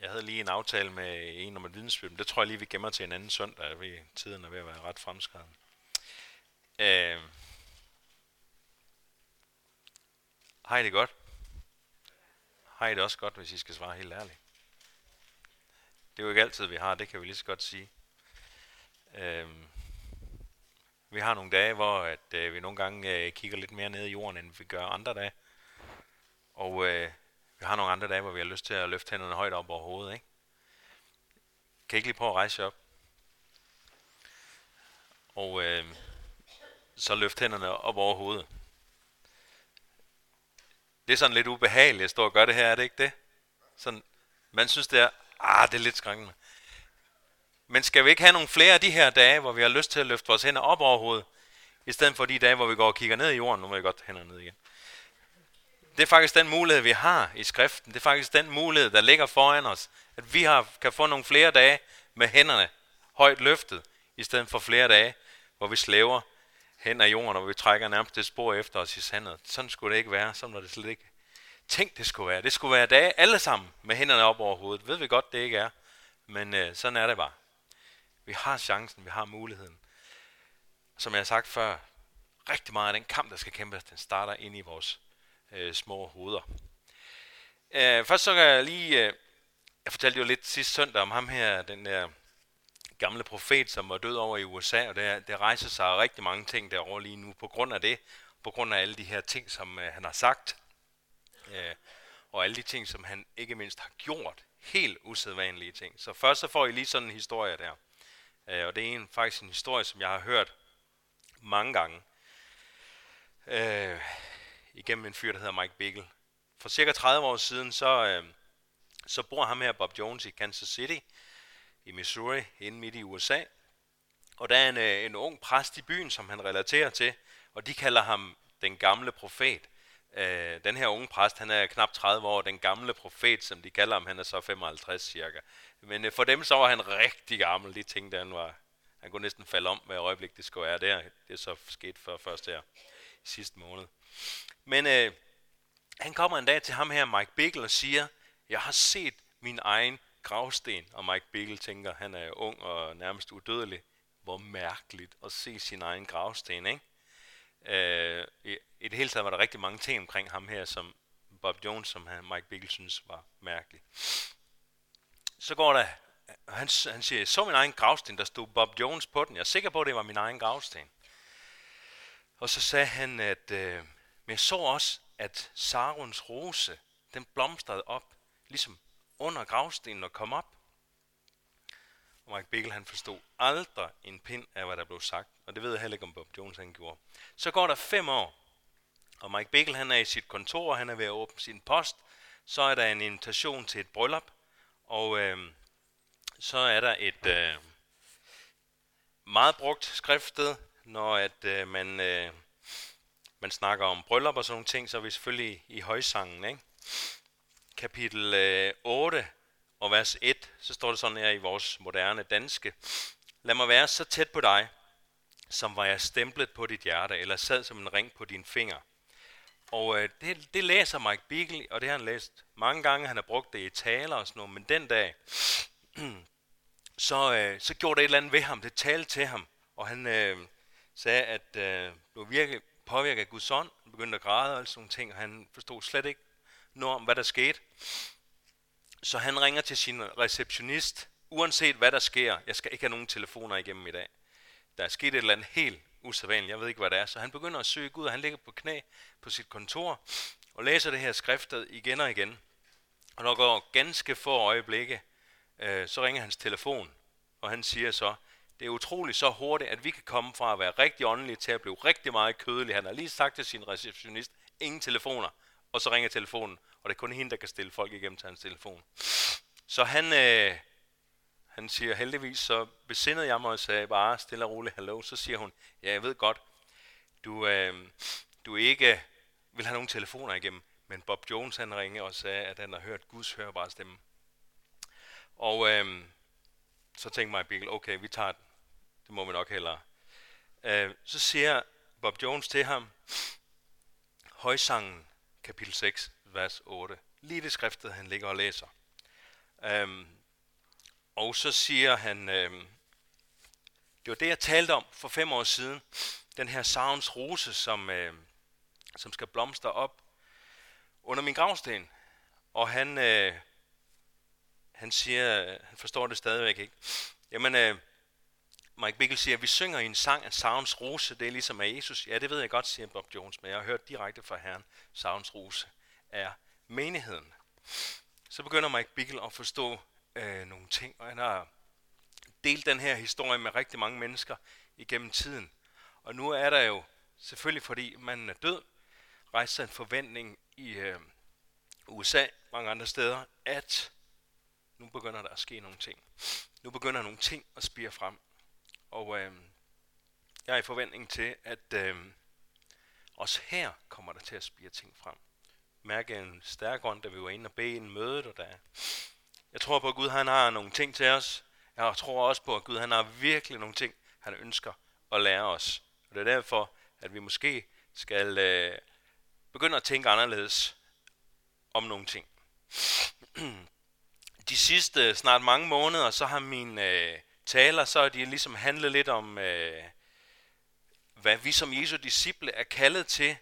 Jeg havde lige en aftale med en om et vidensbyrd, men det tror jeg lige, vi gemmer til en anden søndag, ved tiden er ved at være ret fremskreden. Øh, har I det godt? Har I det også godt, hvis I skal svare helt ærligt? Det er jo ikke altid, vi har, det kan vi lige så godt sige. Vi har nogle dage, hvor vi nogle gange kigger lidt mere ned i jorden, end vi gør andre dage. Og vi har nogle andre dage, hvor vi har lyst til at løfte hænderne højt op over hovedet, ikke? Kan I ikke lige prøve at rejse jer op? Og så løft hænderne op over hovedet. Det er sådan lidt ubehageligt at stå og gøre det her, er det ikke det? Sådan, man synes det er, det er lidt skræmmende. Men skal vi ikke have nogle flere af de her dage, hvor vi har lyst til at løfte vores hænder op over hovedet, i stedet for de dage, hvor vi går og kigger ned i jorden? Nu må jeg godt hænder ned igen. Det er faktisk den mulighed, vi har i skriften. Det er faktisk den mulighed, der ligger foran os. At vi kan få nogle flere dage med hænderne højt løftet, i stedet for flere dage, hvor vi slæver hen ad jorden, og hvor vi trækker nærmest det spor efter os i sandet. Sådan skulle det ikke være. Sådan var det slet ikke. Tænk, det skulle være. Det skulle være dage alle sammen med hænderne op over hovedet. Ved vi godt, det ikke er. Men sådan er det bare. Vi har chancen, vi har muligheden. Som jeg har sagt før, rigtig meget af den kamp, der skal kæmpes, den starter inde i vores små hoveder. Først så kan jeg lige, jeg fortalte jo lidt sidste søndag om ham her, den der gamle profet, som var død over i USA, og der rejser sig rigtig mange ting derovre lige nu, på grund af det, på grund af alle de her ting, som han har sagt, og alle de ting, som han ikke mindst har gjort, helt usædvanlige ting. Så først så får I lige sådan en historie der, og det er faktisk en historie, som jeg har hørt mange gange, igennem en fyr, der hedder Mike Bickle. For cirka 30 år siden, så bor ham her, Bob Jones, i Kansas City, i Missouri, inde midt i USA. Og der er en ung præst i byen, som han relaterer til, og de kalder ham den gamle profet. Den her unge præst, han er knap 30 år, den gamle profet, som de kalder ham, han er så 55 cirka. Men for dem så var han rigtig gammel, de tænkte, han kunne næsten falde om, hvad øjeblik det skulle være der. Det er så sket først her sidste måned. Men han kommer en dag til ham her, Mike Bickle, og siger, jeg har set min egen gravsten. Og Mike Bickle tænker, han er ung og nærmest udødelig. Hvor mærkeligt at se sin egen gravsten, ikke? I det hele taget var der rigtig mange ting omkring ham her, som Bob Jones, som Mike Bickle synes var mærkeligt. Så går der, han siger, jeg så min egen gravsten, der stod Bob Jones på den. Jeg er sikker på, at det var min egen gravsten. Og så sagde han, at men jeg så også, at Sarons rose, den blomstrede op, ligesom under gravstenen og kom op. Og Mike Bickle, han forstod aldrig en pind af, hvad der blev sagt. Og det ved jeg heller ikke, om Bob Jones han gjorde. Så går der 5 år, og Mike Bickle, han er i sit kontor, han er ved at åbne sin post. Så er der en invitation til et bryllup, og så er der et meget brugt skriftsted, når at man snakker om bryllup og sådan nogle ting, så er vi selvfølgelig i højsangen, ikke? Kapitel 8 og vers 1, så står det sådan her i vores moderne danske. Lad mig være så tæt på dig, som var jeg stemplet på dit hjerte, eller sad som en ring på din finger. Og det læser Mike Bickle, og det har han læst mange gange, han har brugt det i taler og sådan noget, men den dag, så gjorde det et eller andet ved ham, det talte til ham, og han sagde, at blev virkelig påvirket af Guds ånd, han begyndte at græde og sådan nogle ting, og han forstod slet ikke noget om, hvad der skete. Så han ringer til sin receptionist, uanset hvad der sker, jeg skal ikke have nogen telefoner igennem i dag. Der er sket et eller andet helt usædvanligt, jeg ved ikke hvad det er, så han begynder at søge Gud, og han ligger på knæ på sit kontor, og læser det her skriftet igen og igen. Og når der går ganske få øjeblikke, så ringer hans telefon, og han siger så, det er utroligt så hurtigt, at vi kan komme fra at være rigtig åndelige til at blive rigtig meget kødelige. Han har lige sagt til sin receptionist, ingen telefoner, og så ringer telefonen, og det er kun hende, der kan stille folk igennem til hans telefon. Så han siger, heldigvis så besindede jeg mig og sagde bare stille og roligt hallo. Så siger hun, ja, jeg ved godt, du ikke vil have nogen telefoner igennem, men Bob Jones han ringede og sagde, at han har hørt Guds hørbare stemme. Og så tænkte Mike Bickle, okay, vi tager den. Det må vi nok hellere. Så siger Bob Jones til ham, højsangen, kapitel 6, vers 8. Lige det skriftet, han ligger og læser. Og så siger han, det var det, jeg talte om for 5 år siden, den her Savns rose, som skal blomstre op under min gravsten. Og han siger, han forstår det stadigvæk ikke. Jamen, Mike Bickle siger, at vi synger i en sang af Savns rose, det er ligesom af Jesus. Ja, det ved jeg godt, siger Bob Jones, men jeg har hørt direkte fra Herren, Savns rose er menigheden. Så begynder Mike Bickle at forstå nogle ting, og han har delt den her historie med rigtig mange mennesker igennem tiden. Og nu er der jo, selvfølgelig fordi manden er død, rejst sig en forventning i USA, mange andre steder, at nu begynder der at ske nogle ting. Nu begynder nogle ting at spire frem. Og jeg er i forventning til, at også her kommer der til at spire ting frem. Mærke en stærk ånd, da vi var inde og bede en møde, og jeg tror på, at Gud han har nogle ting til os. Jeg tror også på, at Gud han har virkelig nogle ting, han ønsker at lære os. Og det er derfor, at vi måske skal begynde at tænke anderledes om nogle ting. De sidste snart mange måneder, så har mine taler, så er de ligesom handlet lidt om, hvad vi som Jesu disciple er kaldet til.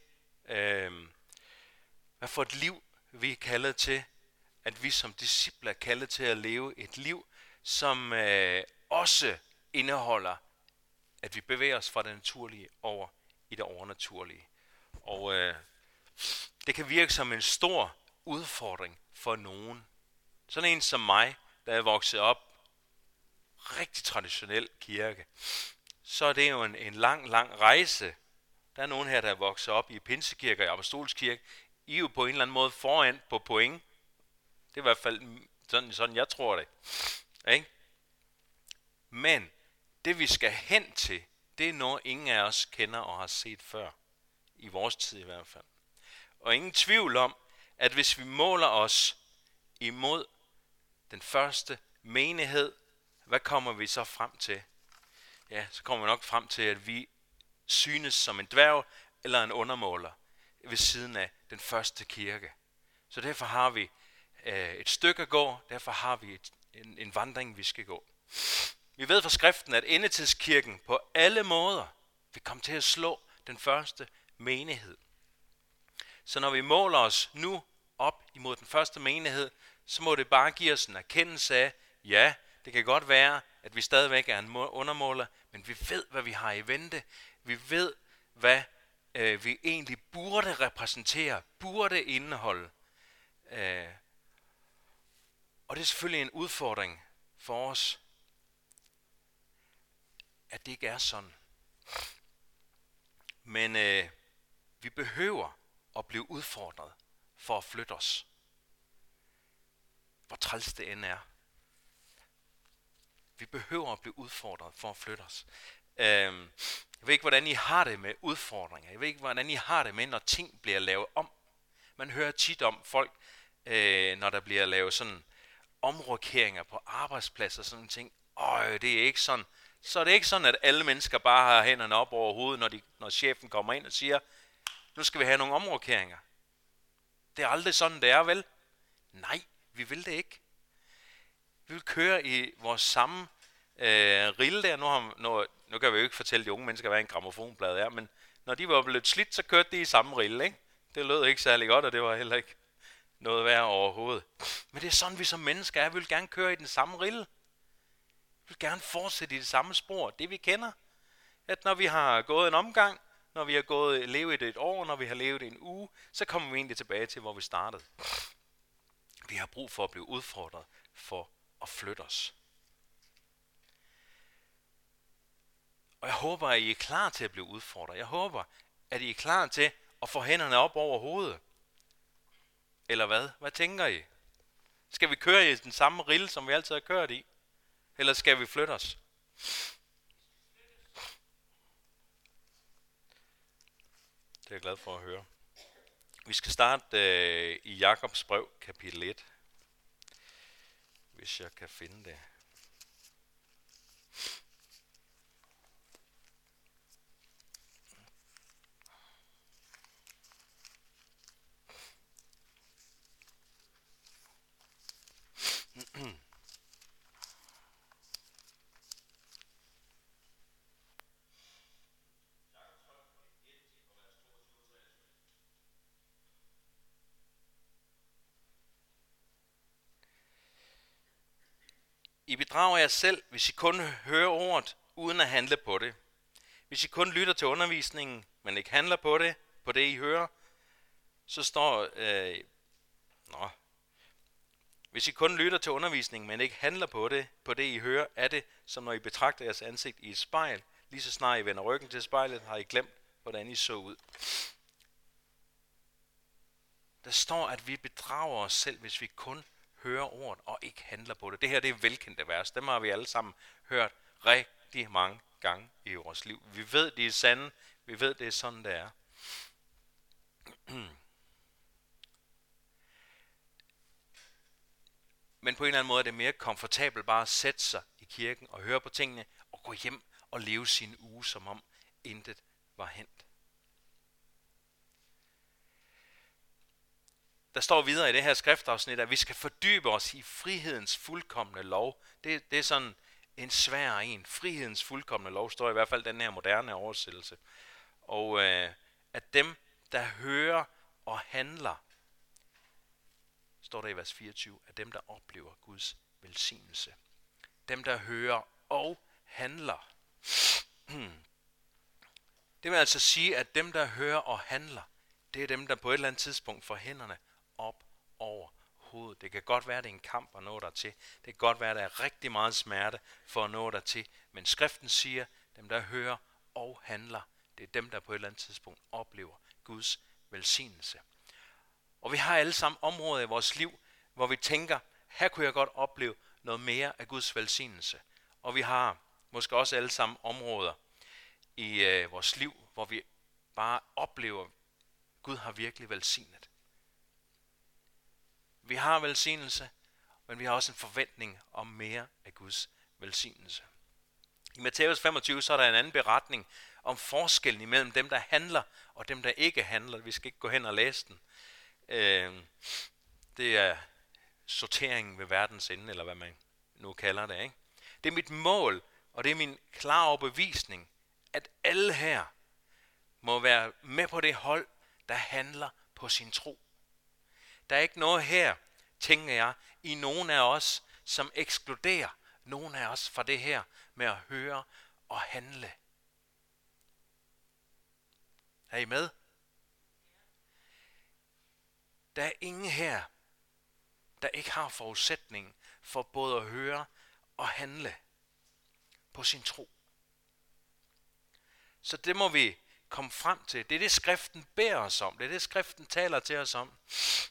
Hvad for et liv vi er kaldet til. At vi som disciple er kaldet til at leve et liv, som også indeholder, at vi bevæger os fra det naturlige over i det overnaturlige. Og det kan virke som en stor udfordring for nogen. Sådan en som mig, der er vokset op rigtig traditionel kirke, så er det jo en lang rejse. Der er nogen her, der er vokset op i pinsekirke og apostolskirke. I er jo på en eller anden måde foran på point. Det er i hvert fald sådan jeg tror det. Ikke? Men det vi skal hen til, det er noget ingen af os kender og har set før. I vores tid i hvert fald. Og ingen tvivl om, at hvis vi måler os imod den første menighed, hvad kommer vi så frem til? Ja, så kommer vi nok frem til, at vi synes som en dværg eller en undermåler ved siden af den første kirke. Så derfor har vi et stykke at gå, derfor har vi en vandring, vi skal gå. Vi ved fra skriften, at endetidskirken på alle måder vil komme til at slå den første menighed. Så når vi måler os nu op imod den første menighed, så må det bare give os en erkendelse af, ja, det kan godt være, at vi stadigvæk er en undermåler, men vi ved, hvad vi har i vente. Vi ved, hvad vi egentlig burde repræsentere, burde indeholde. Og det er selvfølgelig en udfordring for os, at det ikke er sådan. Men vi behøver at blive udfordret for at flytte os. Hvor træls det end er. Vi behøver at blive udfordret for at flytte os. Jeg ved ikke, hvordan I har det med udfordringer. Jeg ved ikke, hvordan I har det med, når ting bliver lavet om. Man hører tit om folk, når der bliver lavet sådan omrokeringer på arbejdspladser og sådan ting. Det er ikke sådan. Så er det ikke sådan, at alle mennesker bare har hænderne op over hovedet, når chefen kommer ind og siger, nu skal vi have nogle omrokeringer. Det er aldrig sådan, det er, vel? Nej, vi vil det ikke. Vi vil køre i vores samme rille der. Nu kan vi jo ikke fortælle de unge mennesker, hvad en grammofonplade er, men når de var blevet slidt, så kørte de i samme rille, ikke? Det lød ikke særlig godt, og det var heller ikke noget værd overhovedet. Men det er sådan, vi som mennesker er. Vi vil gerne køre i den samme rille. Vi vil gerne fortsætte i det samme spor. Det vi kender. At når vi har gået en omgang, når vi har levet et år, når vi har levet en uge, så kommer vi egentlig tilbage til, hvor vi startede. Vi har brug for at blive udfordret for at flytte os. Og jeg håber, at I er klar til at blive udfordret. Jeg håber, at I er klar til at få hænderne op over hovedet. Eller hvad? Hvad tænker I? Skal vi køre i den samme rille, som vi altid har kørt i? Eller skal vi flytte os? Det er jeg glad for at høre. Vi skal starte i Jakobs brev, kapitel 1. Hvis jeg kan finde det. I bedrager jer selv, hvis I kun hører ordet, uden at handle på det. Hvis I kun lytter til undervisningen, men ikke handler på det I hører, så står... Hvis I kun lytter til undervisningen, men ikke handler på det I hører, er det, som når I betragter jeres ansigt i et spejl. Lige så snart I vender ryggen til spejlet, har I glemt, hvordan I så ud. Der står, at vi bedrager os selv, hvis vi kun hører ordet og ikke handler på det. Det her det er velkendte vers. Dem har vi alle sammen hørt rigtig mange gange i vores liv. Vi ved, det er sande. Vi ved, det er sådan, det er. Men på en eller anden måde er det mere komfortabelt bare at sætte sig i kirken og høre på tingene og gå hjem og leve sin uge, som om intet var hændt. Der står videre i det her skriftafsnit, at vi skal fordybe os i frihedens fuldkomne lov. Det er sådan en svær en. Frihedens fuldkomne lov står i hvert fald den her moderne oversættelse. Og at dem, der hører og handler, står der i vers 24, at dem, der oplever Guds velsignelse. Dem, der hører og handler. Det vil altså sige, at dem, der hører og handler, det er dem, der på et eller andet tidspunkt får hænderne op over hovedet. Det kan godt være, at det er en kamp at nå dertil. Det kan godt være, at der er rigtig meget smerte for at nå dertil. Men skriften siger, at dem, der hører og handler, det er dem, der på et eller andet tidspunkt oplever Guds velsignelse. Og vi har alle sammen områder i vores liv, hvor vi tænker, her kunne jeg godt opleve noget mere af Guds velsignelse. Og vi har måske også alle sammen områder i vores liv, hvor vi bare oplever, at Gud har virkelig velsignet. Vi har velsignelse, men vi har også en forventning om mere af Guds velsignelse. I Matthæus 25 så er der en anden beretning om forskellen imellem dem, der handler og dem, der ikke handler. Vi skal ikke gå hen og læse den. Det er sorteringen ved verdens ende, eller hvad man nu kalder det. Ikke? Det er mit mål, og det er min klare overbevisning, at alle her må være med på det hold, der handler på sin tro. Der er ikke noget her, tænker jeg, i nogen af os, som ekskluderer nogen af os fra det her med at høre og handle. Er I med? Der er ingen her, der ikke har forudsætningen for både at høre og handle på sin tro. Så det må vi komme frem til. Det er det, skriften beder os om. Det er det, skriften taler til os om.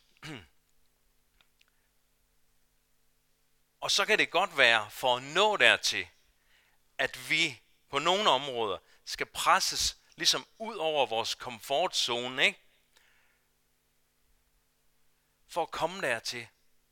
Og så kan det godt være, for at nå dertil, at vi på nogle områder skal presses ligesom ud over vores komfortzone, ikke? For at komme dertil.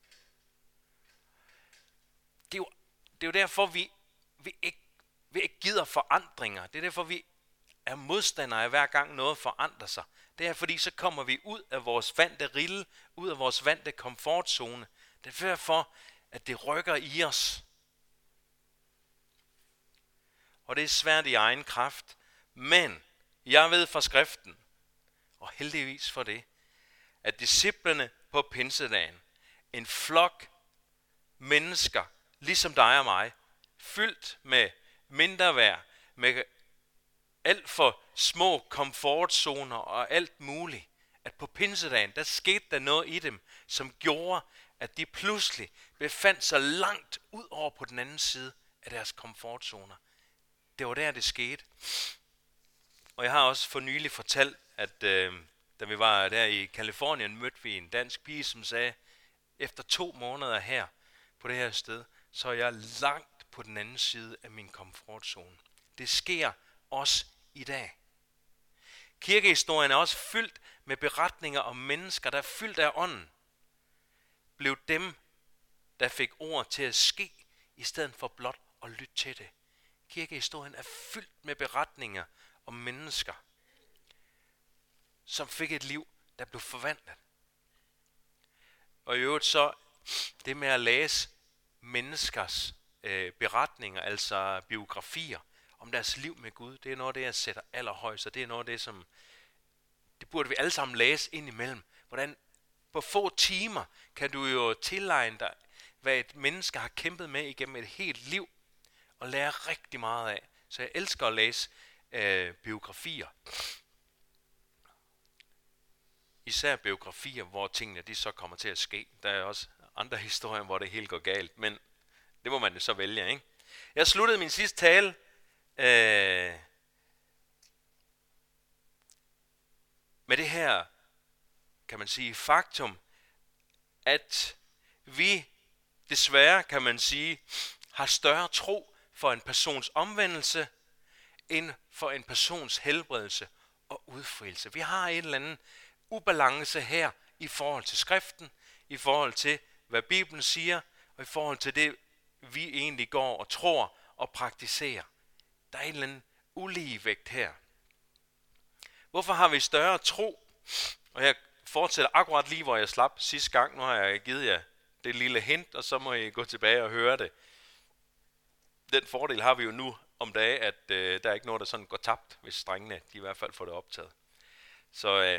Det er jo derfor, vi ikke gider forandringer. Det er derfor, vi er modstandere af hver gang noget forandrer sig. Det er fordi, så kommer vi ud af vores vante rille, ud af vores vante komfortzone. Det er derfor, at det rykker i os. Og det er svært i egen kraft. Men jeg ved fra skriften, og heldigvis for det, at disciplene på pinsedagen, en flok mennesker, ligesom dig og mig, fyldt med mindreværd, med alt for små komfortzoner og alt muligt, at på pinsedagen, der skete der noget i dem, som gjorde, at de pludselig befandt sig langt ud over på den anden side af deres komfortzoner. Det var der, det skete. Og jeg har også for nylig fortalt, at da vi var der i Kalifornien, mødte vi en dansk pige, som sagde, efter 2 måneder her på det her sted, så er jeg langt på den anden side af min komfortzone. Det sker også i dag. Kirkehistorien er også fyldt med beretninger om mennesker, der er fyldt af ånden, blev dem, der fik ord til at ske, i stedet for blot at lytte til det. Kirkehistorien er fyldt med beretninger om mennesker, som fik et liv, der blev forvandlet. Og i øvrigt så, det med at læse menneskers beretninger, altså biografier om deres liv med Gud, det er noget af det, jeg sætter allerhøjst, og det er noget af det, som det burde vi alle sammen læse ind imellem. Hvordan på få timer kan du jo tilegne dig hvad et menneske har kæmpet med igennem et helt liv, og lærer rigtig meget af. Så jeg elsker at læse biografier. Især biografier, hvor tingene de så kommer til at ske. Der er også andre historier, hvor det helt går galt, men det må man så vælge, ikke? Jeg sluttede min sidste tale med det her, kan man sige, faktum, at vi desværre, kan man sige, har større tro for en persons omvendelse, end for en persons helbredelse og udfrielse. Vi har en eller anden ubalance her i forhold til skriften, i forhold til, hvad Bibelen siger, og i forhold til det, vi egentlig går og tror og praktiserer. Der er en eller anden uligevægt her. Hvorfor har vi større tro? Og jeg fortsætter akkurat lige, hvor jeg slap sidste gang. Nu har jeg givet jer det lille hint, og så må I gå tilbage og høre det. Den fordel har vi jo nu om dage, at der er ikke noget, der sådan går tabt, hvis strengene de i hvert fald får det optaget. Så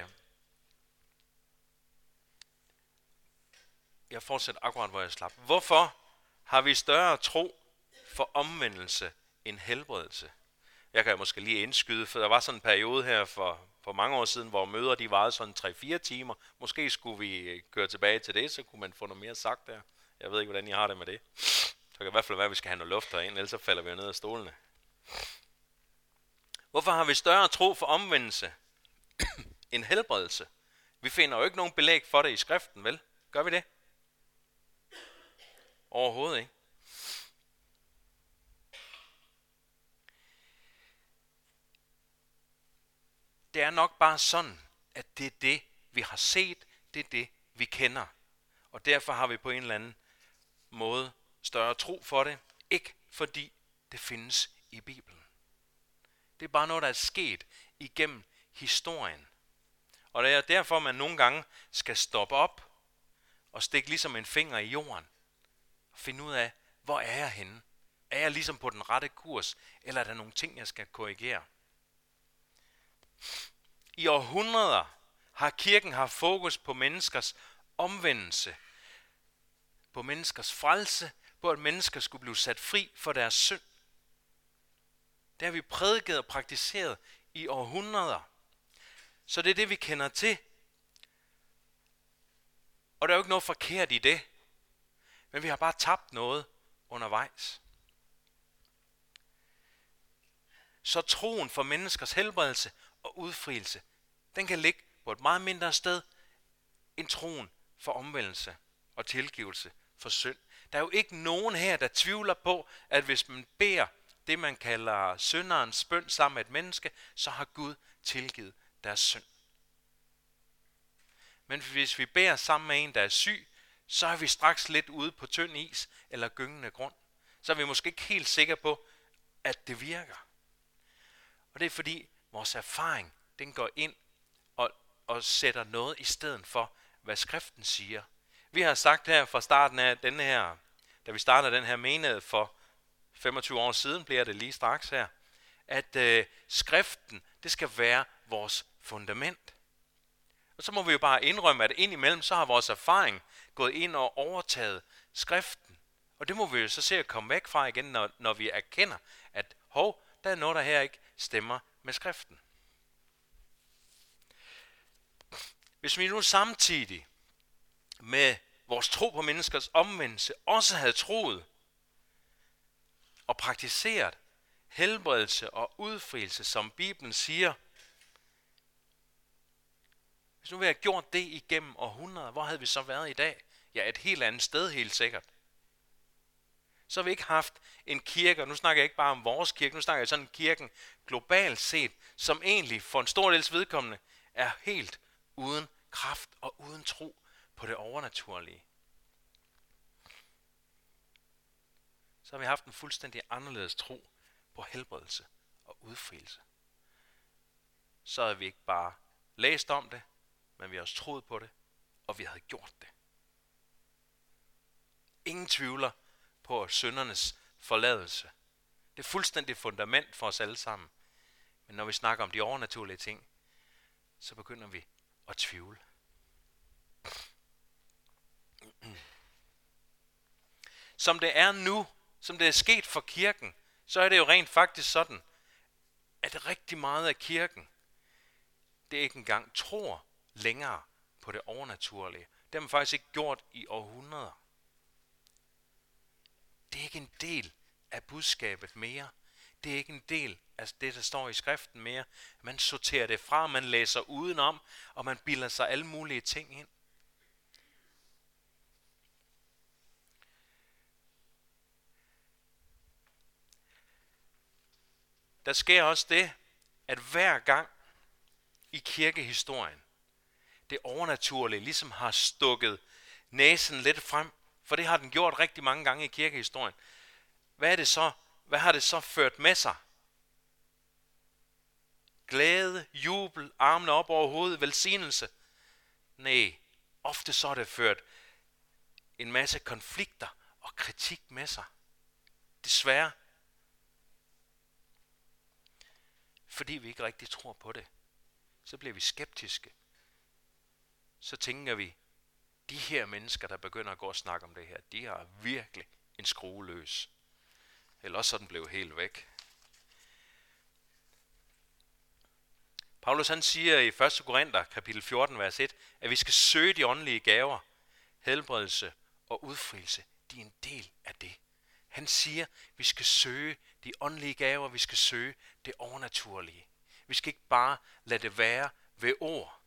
jeg fortsætter akkurat, hvor jeg slap. Hvorfor har vi større tro for omvendelse end helbredelse? Jeg kan måske lige indskyde, for der var sådan en periode her for mange år siden, hvor møder de varede sådan 3-4 timer. Måske skulle vi køre tilbage til det, så kunne man få noget mere sagt der. Jeg ved ikke, hvordan I har det med det. Så kan det i hvert fald være, at vi skal have noget luft herind, ellers så falder vi ned af stolene. Hvorfor har vi større tro for omvendelse end helbredelse? Vi finder jo ikke nogen belæg for det i skriften, vel? Gør vi det? Overhovedet ikke. Det er nok bare sådan, at det er det, vi har set, det er det, vi kender. Og derfor har vi på en eller anden måde større tro for det, ikke fordi det findes i Bibelen. Det er bare noget, der er sket igennem historien. Og det er derfor, man nogle gange skal stoppe op og stikke ligesom en finger i jorden og finde ud af, hvor er jeg henne? Er jeg ligesom på den rette kurs, eller er der nogle ting, jeg skal korrigere? I århundreder har kirken haft fokus på menneskers omvendelse, på menneskers frelse, på at mennesker skulle blive sat fri for deres synd. Det har vi prædiket og praktiseret i århundreder. Så det er det, vi kender til. Og der er jo ikke noget forkert i det. Men vi har bare tabt noget undervejs. Så troen for menneskers helbredelse og udfrielse, den kan ligge på et meget mindre sted end troen for omvendelse og tilgivelse for synd. Der er jo ikke nogen her, der tvivler på, at hvis man beder det, man kalder synderens bøn sammen med et menneske, så har Gud tilgivet deres synd. Men hvis vi beder sammen med en, der er syg, så er vi straks lidt ude på tynd is eller gyngende grund. Så er vi måske ikke helt sikre på, at det virker. Og det er fordi vores erfaring, den går ind og sætter noget i stedet for, hvad skriften siger. Vi har sagt her fra starten af denne her, da vi startede den her menighed for 25 år siden, bliver det lige straks her, at skriften, det skal være vores fundament. Og så må vi jo bare indrømme, at indimellem så har vores erfaring gået ind og overtaget skriften. Og det må vi jo så se at komme væk fra igen, når vi erkender, at der er noget, der her ikke stemmer med skriften. Hvis vi nu samtidig med vores tro på menneskers omvendelse også havde troet og praktiseret helbredelse og udfrielse, som Bibelen siger, hvis nu vi havde gjort det igennem århundreder, hvor havde vi så været i dag? Ja, et helt andet sted helt sikkert. Så har vi ikke haft en kirke, og nu snakker jeg ikke bare om vores kirke, nu snakker jeg sådan en kirken globalt set, som egentlig for en stor dels vedkommende er helt uden kraft og uden tro på det overnaturlige. Så har vi haft en fuldstændig anderledes tro på helbredelse og udfrielse. Så havde vi ikke bare læst om det, men vi har også troet på det, og vi havde gjort det. Ingen tvivler på syndernes forladelse. Det er fuldstændig fundament for os alle sammen. Men når vi snakker om de overnaturlige ting, så begynder vi at tvivle. som det er nu, som det er sket for kirken, så er det jo rent faktisk sådan, at rigtig meget af kirken, det ikke engang tror længere på det overnaturlige. Det har man faktisk ikke gjort i århundreder. Det er ikke en del af budskabet mere. Det er ikke en del af det, der står i skriften mere. Man sorterer det fra, man læser udenom, og man bilder sig alle mulige ting ind. Der sker også det, at hver gang i kirkehistorien, det overnaturlige ligesom har stukket næsen lidt frem, for det har den gjort rigtig mange gange i kirkehistorien. Hvad har det så ført med sig? Glæde, jubel, armene op over hovedet, velsignelse? Nej, ofte så har det ført en masse konflikter og kritik med sig. Desværre. Fordi vi ikke rigtig tror på det. Så bliver vi skeptiske. Så tænker vi, de her mennesker, der begynder at gå og snakke om det her, de har virkelig en skrue løs. Eller også sådan blev helt væk. Paulus han siger i 1. Korinther, kapitel 14, vers 1, at vi skal søge de åndelige gaver, helbredelse og udfrielse. De er en del af det. Han siger, at vi skal søge de åndelige gaver, vi skal søge det overnaturlige. Vi skal ikke bare lade det være ved ord.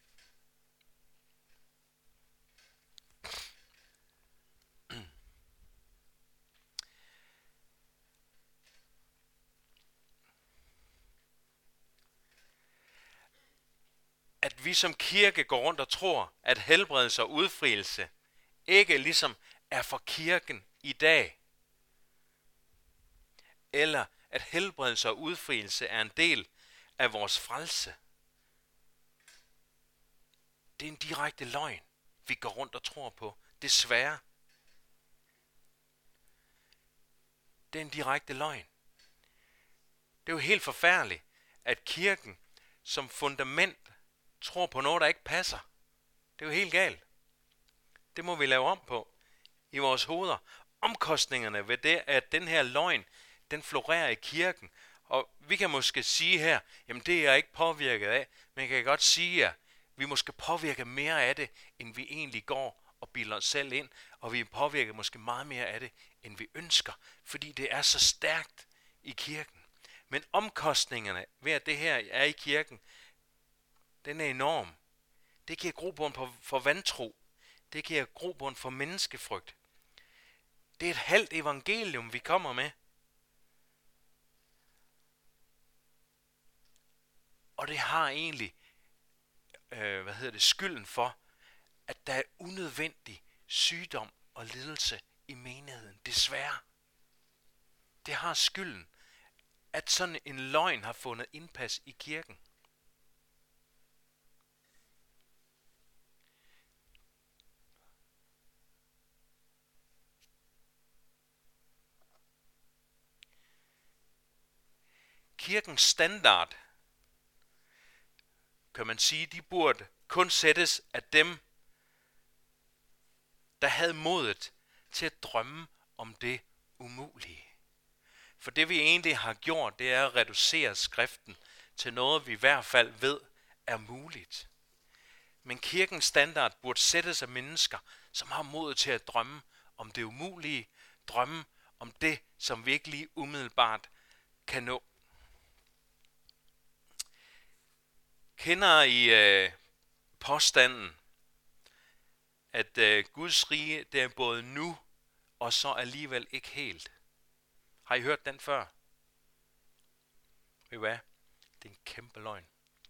At vi som kirke går rundt og tror, at helbredelse og udfrielse ikke ligesom er for kirken i dag. Eller at helbredelse og udfrielse er en del af vores frelse. Det er en direkte løgn, vi går rundt og tror på. Desværre. Det er en direkte løgn. Det er jo helt forfærdeligt, at kirken som fundament tror på noget, der ikke passer. Det er jo helt galt. Det må vi lave om på i vores hoveder. Omkostningerne ved det, at den her løgn, den florerer i kirken. Og vi kan måske sige her, jamen det er jeg ikke påvirket af, men jeg kan godt sige, at vi måske påvirker mere af det, end vi egentlig går og bilder os selv ind. Og vi påvirker måske meget mere af det, end vi ønsker, fordi det er så stærkt i kirken. Men omkostningerne ved, at det her er i kirken, den er enorm. Det giver grobund for vantro. Det giver grobund for menneskefrygt. Det er et halvt evangelium, vi kommer med. Og det har egentlig skylden for, at der er unødvendig sygdom og lidelse i menigheden. Desværre. Det har skylden, at sådan en løgn har fundet indpas i kirken. Kirkens standard, kan man sige, de burde kun sættes af dem, der havde modet til at drømme om det umulige. For det vi egentlig har gjort, det er at reducere skriften til noget, vi i hvert fald ved er muligt. Men kirkens standard burde sættes af mennesker, som har modet til at drømme om det umulige, drømme om det, som vi ikke lige umiddelbart kan nå. Kender I påstanden, at Guds rige, det er både nu, og så alligevel ikke helt? Har I hørt den før? Ved I hvad? Det er en kæmpe løgn.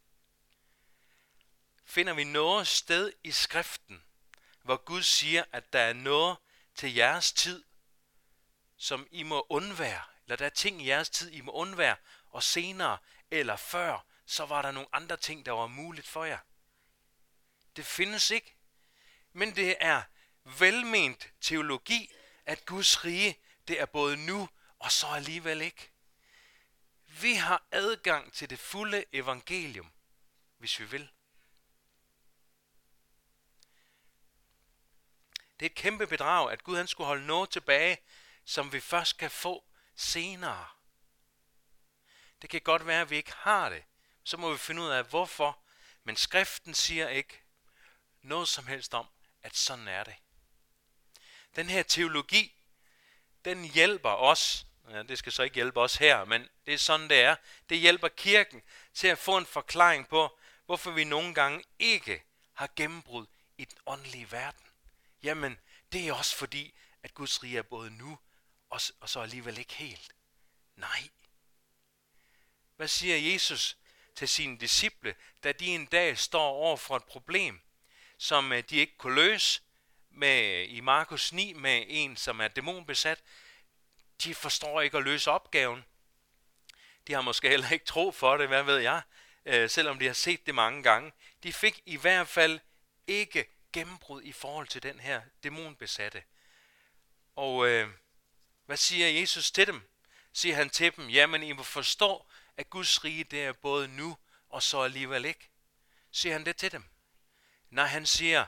Finder vi noget sted i skriften, hvor Gud siger, at der er noget til jeres tid, som I må undvære, eller der er ting i jeres tid, I må undvære, og senere eller før, så var der nogle andre ting, der var muligt for jer. Det findes ikke. Men det er velment teologi, at Guds rige, det er både nu, og så alligevel ikke. Vi har adgang til det fulde evangelium, hvis vi vil. Det er et kæmpe bedrag, at Gud han skulle holde noget tilbage, som vi først kan få senere. Det kan godt være, at vi ikke har det. Så må vi finde ud af, hvorfor. Men skriften siger ikke noget som helst om, at sådan er det. Den her teologi, den hjælper os. Ja, det skal så ikke hjælpe os her, men det er sådan, det er. Det hjælper kirken til at få en forklaring på, hvorfor vi nogle gange ikke har gennembrud i den åndelige verden. Jamen, det er også fordi, at Guds rige er både nu, og så alligevel ikke helt. Nej. Hvad siger Jesus til sine disciple, da de en dag står over for et problem, som de ikke kunne løse i Markus 9 med en, som er dæmonbesat? De forstår ikke at løse opgaven. De har måske heller ikke tro for det, hvad ved jeg, selvom de har set det mange gange. De fik i hvert fald ikke gennembrud i forhold til den her dæmonbesatte. Og hvad siger Jesus til dem? Siger han til dem, jamen I må forstå, at Guds rige det er både nu og så alligevel ikke. Siger han det til dem? Nej, han siger,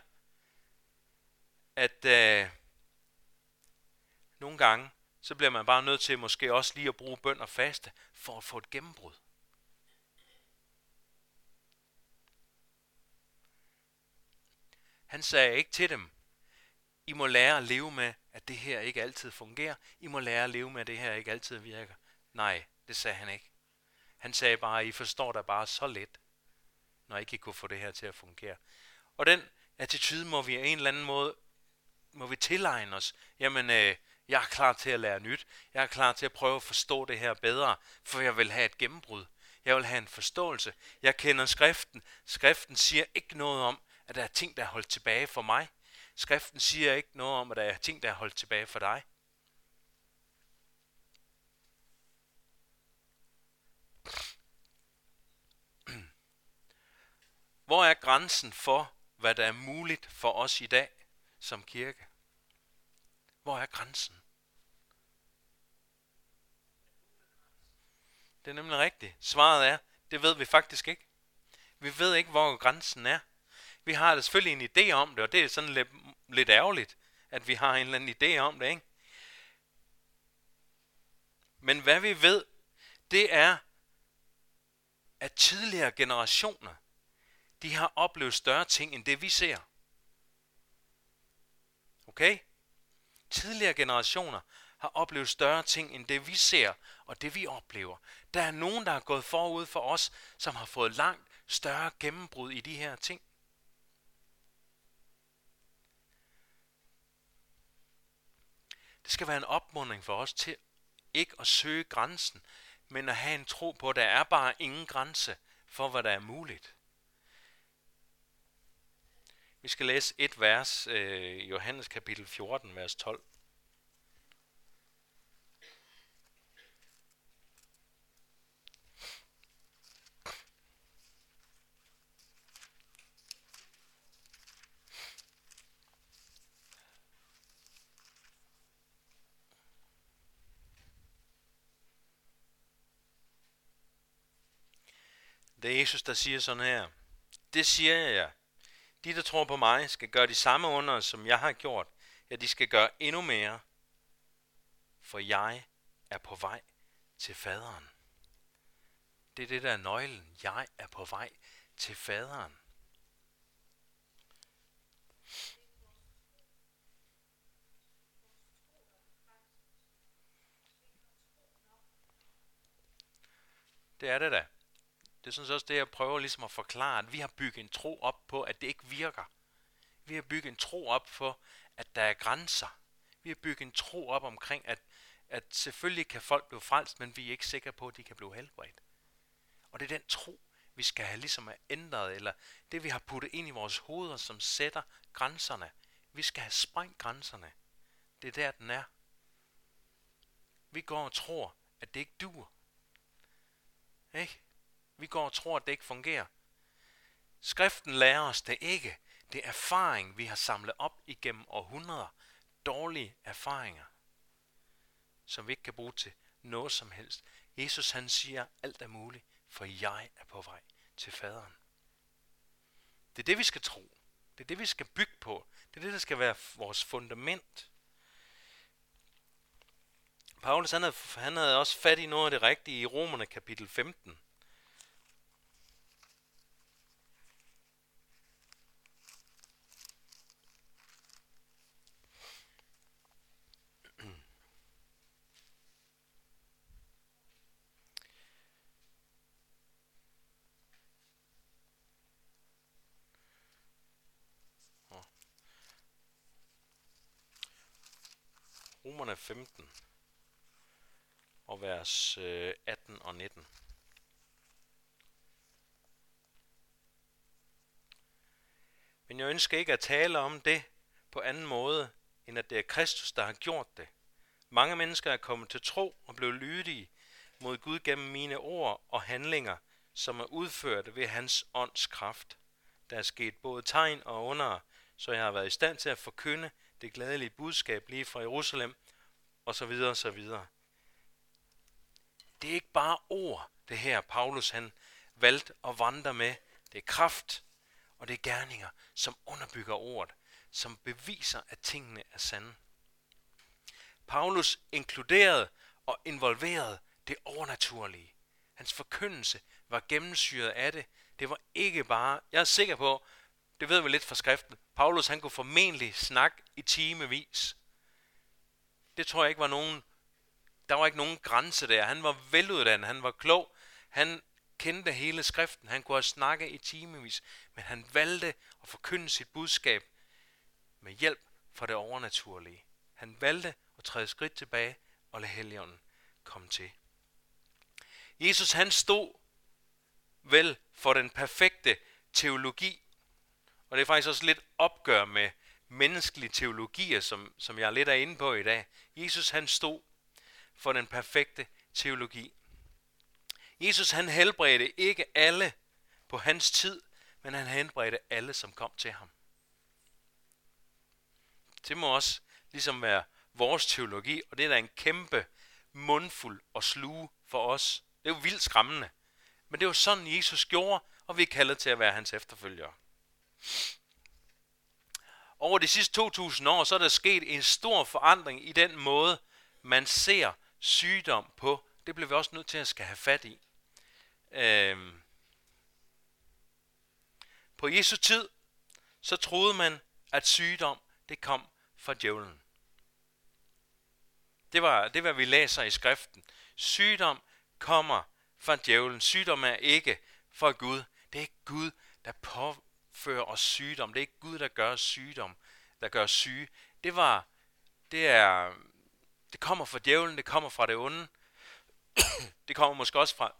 at nogle gange, så bliver man bare nødt til måske også lige at bruge bøn og faste, for at få et gennembrud. Han sagde ikke til dem, I må lære at leve med, at det her ikke altid fungerer. I må lære at leve med, at det her ikke altid virker. Nej, det sagde han ikke. Han sagde bare, at I forstår da bare så lidt, når I ikke kunne få det her til at fungere. Og den attitude må vi af en eller anden måde tilegne os. Jamen, jeg er klar til at lære nyt. Jeg er klar til at prøve at forstå det her bedre, for jeg vil have et gennembrud. Jeg vil have en forståelse. Jeg kender skriften. Skriften siger ikke noget om, at der er ting, der er holdt tilbage for mig. Skriften siger ikke noget om, at der er ting, der er holdt tilbage for dig. Hvor er grænsen for, hvad der er muligt for os i dag som kirke? Hvor er grænsen? Det er nemlig rigtigt. Svaret er, det ved vi faktisk ikke. Vi ved ikke, hvor grænsen er. Vi har da selvfølgelig en idé om det, og det er sådan lidt ærgerligt, at vi har en eller anden idé om det, ikke? Men hvad vi ved, det er, at tidligere generationer, de har oplevet større ting, end det vi ser. Okay? Tidligere generationer har oplevet større ting, end det vi ser, og det vi oplever. Der er nogen, der er gået forud for os, som har fået langt større gennembrud i de her ting. Det skal være en opmuntring for os til ikke at søge grænsen, men at have en tro på, at der er bare ingen grænse for, hvad der er muligt. Vi skal læse et vers, Johannes kapitel 14, vers 12. Det er Jesus, der siger sådan her. Det siger jeg jer. De, der tror på mig, skal gøre de samme under, som jeg har gjort. Ja, de skal gøre endnu mere. For jeg er på vej til faderen. Det er det, der er nøglen. Jeg er på vej til faderen. Det er det da. Det er sådan også det, jeg prøver ligesom at forklare, at vi har bygget en tro op på, at det ikke virker. Vi har bygget en tro op for, at der er grænser. Vi har bygget en tro op omkring, at selvfølgelig kan folk blive frelst, men vi er ikke sikre på, at de kan blive helbredt. Og det er den tro, vi skal have ligesom ændret, eller det vi har puttet ind i vores hoveder, som sætter grænserne. Vi skal have sprængt grænserne. Det er der, den er. Vi går og tror, at det ikke duer. Ikke? Vi går og tror, at det ikke fungerer. Skriften lærer os det ikke. Det er erfaring, vi har samlet op igennem århundreder. Dårlige erfaringer, som vi ikke kan bruge til noget som helst. Jesus han siger, alt er muligt, for jeg er på vej til faderen. Det er det, vi skal tro. Det er det, vi skal bygge på. Det er det, der skal være vores fundament. Paulus han havde også fat i noget af det rigtige i Romerne kapitel 15. Romerne 15 og vers 18 og 19. Men jeg ønsker ikke at tale om det på anden måde, end at det er Kristus, der har gjort det. Mange mennesker er kommet til tro og blevet lydige mod Gud gennem mine ord og handlinger, som er udført ved hans ånds kraft. Der er sket både tegn og under, så jeg har været i stand til at forkynde det glædelige budskab lige fra Jerusalem, og så videre, og så videre. Det er ikke bare ord, det her Paulus han valgte at vandre med. Det er kraft, og det er gerninger, som underbygger ordet, som beviser, at tingene er sande. Paulus inkluderede og involverede det overnaturlige. Hans forkyndelse var gennemsyret af det. Det var ikke bare, jeg er sikker på, det ved vi lidt fra skriften, Paulus han kunne formentlig snakke i timevis. Det tror jeg ikke var nogen, der var ikke nogen grænse der. Han var veluddannet, han var klog, han kendte hele skriften, han kunne have snakket i timevis, men han valgte at forkynde sit budskab med hjælp fra det overnaturlige. Han valgte at træde skridt tilbage og lade Helligånden komme til. Jesus han stod vel for den perfekte teologi, og det er faktisk også lidt opgør med menneskelige teologier, som jeg lidt er inde på i dag. Jesus han stod for den perfekte teologi. Jesus han helbredte ikke alle på hans tid, men han helbredte alle, som kom til ham. Det må også ligesom være vores teologi, og det er da en kæmpe mundfuld og sluge for os. Det er jo vildt skræmmende. Men det er jo sådan, Jesus gjorde, og vi er kaldet til at være hans efterfølgere. Over de sidste 2000 år, så er der sket en stor forandring i den måde, man ser sygdom på. Det bliver vi også nødt til at skal have fat i. På Jesu tid, så troede man, at sygdom, det kom fra djævlen. Det var det, hvad vi læser i skriften. Sygdom kommer fra djævlen. Sygdom er ikke fra Gud. Det er ikke Gud, der påfører os sygdom. Det er ikke Gud, der gør sygdom, der gør syge. Det kommer fra djævlen, det kommer fra det onde. Det kommer måske også fra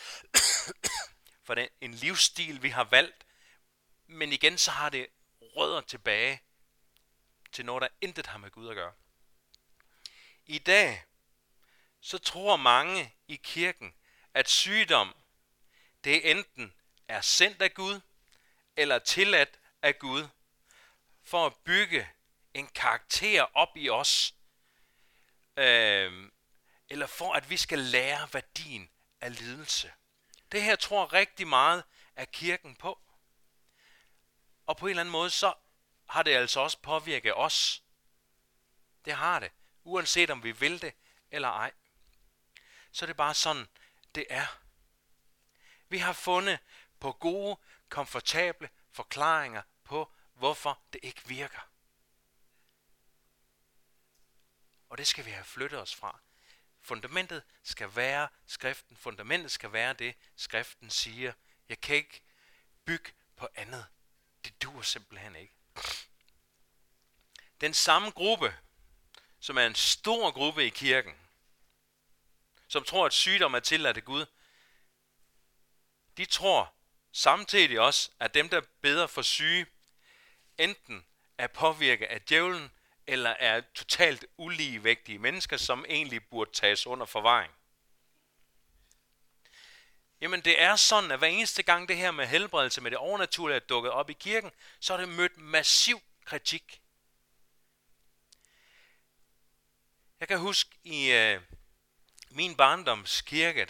en livsstil, vi har valgt. Men igen, så har det rødder tilbage til noget, der intet har med Gud at gøre. I dag, så tror mange i kirken, at sygdom, det enten er sendt af Gud, eller tilladt af Gud, for at bygge en karakter op i os, eller for at vi skal lære værdien af lidelse. Det her tror rigtig meget af kirken på. Og på en eller anden måde, så har det altså også påvirket os. Det har det, uanset om vi vil det eller ej. Så er det bare sådan, det er. Vi har fundet på gode, komfortable forklaringer på, hvorfor det ikke virker. Og det skal vi have flyttet os fra. Fundamentet skal være skriften. Fundamentet skal være det, skriften siger. Jeg kan ikke bygge på andet. Det duer simpelthen ikke. Den samme gruppe, som er en stor gruppe i kirken, som tror, at sygdom er tilladt af Gud, de tror samtidig også, at dem, der beder for syge, enten er påvirket af djævlen, eller er totalt uligevægtige mennesker, som egentlig burde tages under forvaring. Jamen det er sådan, at hver eneste gang det her med helbredelse, med det overnaturlige er dukket op i kirken, så er det mødt massiv kritik. Jeg kan huske i min barndoms kirke,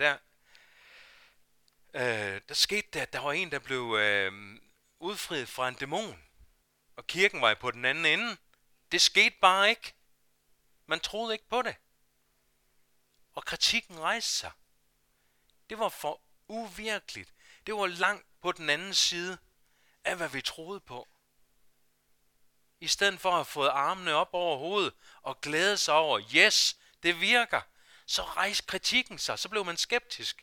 der skete det, at der var en, der blev udfriet fra en dæmon. og kirken var på den anden ende. Det skete bare ikke. Man troede ikke på det. Og kritikken rejste sig. Det var for uvirkeligt. Det var langt på den anden side af, hvad vi troede på. I stedet for at have fået armene op over hovedet og glæde sig over, yes, det virker, så rejste kritikken sig, så blev man skeptisk.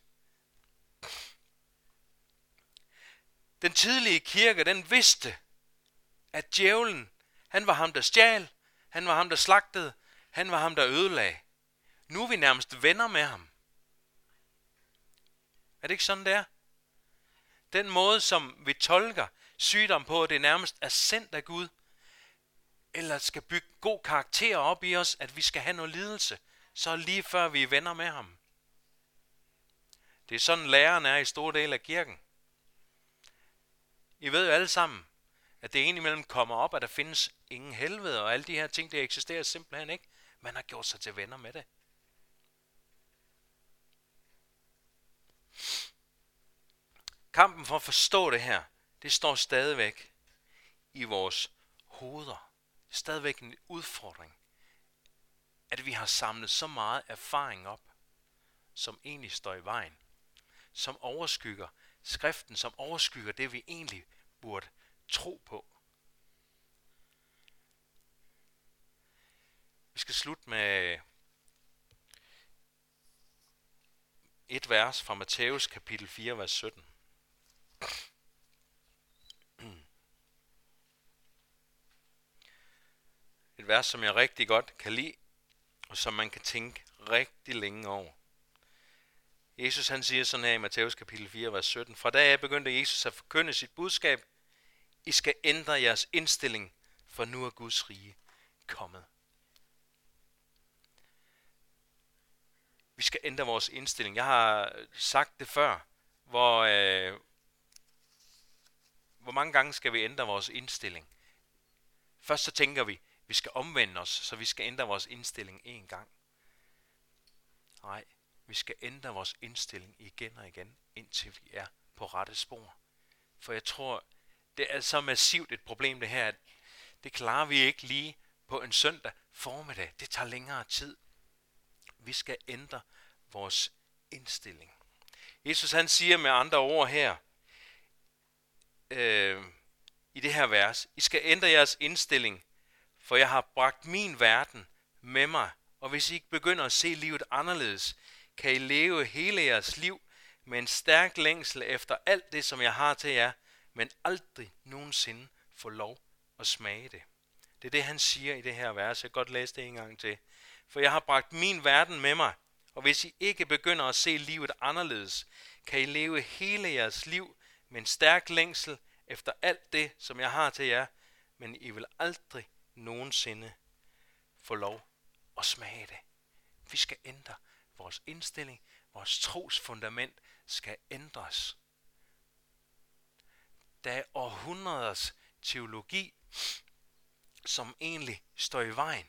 Den tidlige kirke, den vidste, at djævlen, han var ham, der stjal, han var ham, der slagtede, han var ham, der ødelagde. Nu er vi nærmest venner med ham. Er det ikke sådan, det er? Den måde, som vi tolker sygdom på, det nærmest er sendt af Gud, eller skal bygge god karakter op i os, at vi skal have noget lidelse, så lige før vi er venner med ham. Det er sådan, læreren er i store dele af kirken. I ved jo alle sammen, at det indimellem kommer op, at der findes ingen helvede, og alle de her ting, det eksisterer simpelthen ikke. Man har gjort sig til venner med det. Kampen for at forstå det her, det står stadigvæk i vores hoveder. Det er stadigvæk en udfordring, at vi har samlet så meget erfaring op, som egentlig står i vejen, som overskygger skriften, som overskygger det, vi egentlig burde tro på. Vi skal slutte med et vers fra Matthæus kapitel 4, vers 17. Et vers, som jeg rigtig godt kan lide, og som man kan tænke rigtig længe over. Jesus han siger sådan her i Matthæus kapitel 4, vers 17. Fra da af begyndte Jesus at forkynde sit budskab. I skal ændre jeres indstilling, for nu er Guds rige kommet. Vi skal ændre vores indstilling. Jeg har sagt det før, hvor mange gange skal vi ændre vores indstilling? Først så tænker vi skal omvende os, så vi skal ændre vores indstilling en gang. Nej, vi skal ændre vores indstilling igen og igen, indtil vi er på rette spor. For jeg tror, det er så massivt et problem det her, at det klarer vi ikke lige på en søndag formiddag. Det tager længere tid. Vi skal ændre vores indstilling. Jesus han siger med andre ord her, i det her vers, I skal ændre jeres indstilling, for jeg har bragt min verden med mig, og hvis I ikke begynder at se livet anderledes, kan I leve hele jeres liv med en stærk længsel efter alt det, som jeg har til jer, men aldrig nogensinde få lov at smage det. Det er det, han siger i det her vers. Jeg kan godt læse det en gang til. For jeg har bragt min verden med mig, og hvis I ikke begynder at se livet anderledes, kan I leve hele jeres liv med en stærk længsel efter alt det, som jeg har til jer, men I vil aldrig nogensinde få lov at smage det. Vi skal ændre vores indstilling. Vores trosfundament skal ændres. Der er århundreders teologi, som egentlig står i vejen,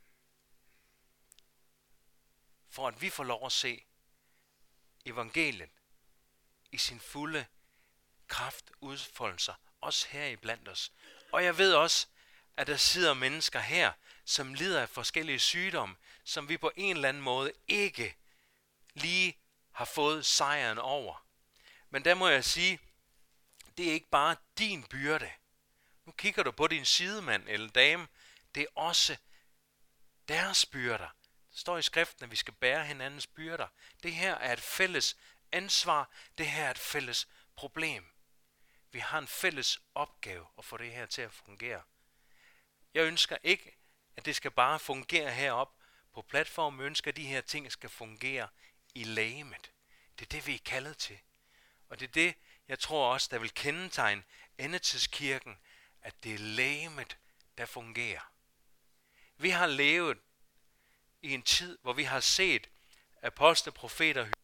for at vi får lov at se evangeliet i sin fulde kraft udfolde sig, også her i blandt os. Og jeg ved også, at der sidder mennesker her, som lider af forskellige sygdomme, som vi på en eller anden måde ikke lige har fået sejren over. Men der må jeg sige, det er ikke bare din byrde. Nu kigger du på din sidemand eller dame, det er også deres byrder. Det står i skriften, at vi skal bære hinandens byrder. Det her er et fælles ansvar, det her er et fælles problem. Vi har en fælles opgave at få det her til at fungere. Jeg ønsker ikke, at det skal bare fungere heroppe på platformen. Jeg ønsker, at de her ting skal fungere i legemet. Det er det, vi er kaldet til. Og det er det, jeg tror også, der vil kendetegne endetidskirken, at det er legemet, der fungerer. Vi har levet i en tid, hvor vi har set apostle, profeter,